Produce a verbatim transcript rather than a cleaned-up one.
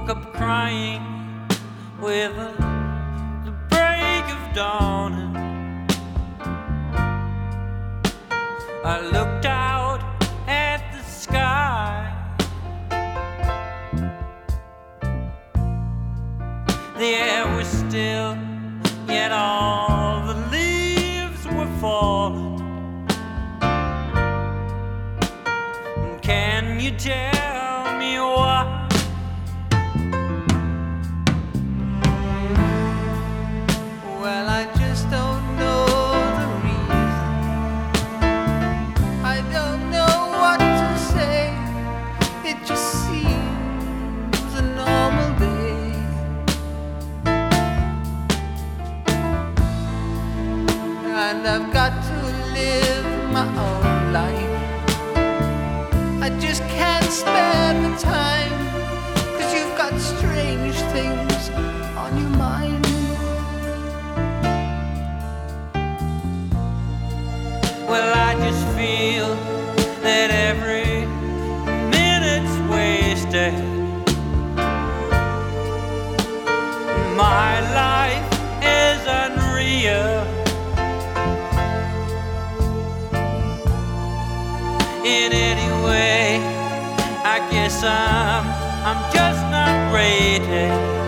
woke up crying with the, the break of dawn. I looked out at the sky. The air was still, yet all the leaves were falling. Can you tell me why? Well, I just don't know the reason. I don't know what to say. It just seems a normal day. And I've got to live my own life. I just can't spare the time, 'cause you've got strange things on your mind. Well, I just feel that every minute's wasted. My life is unreal. In any way, I guess I'm, I'm just not rated.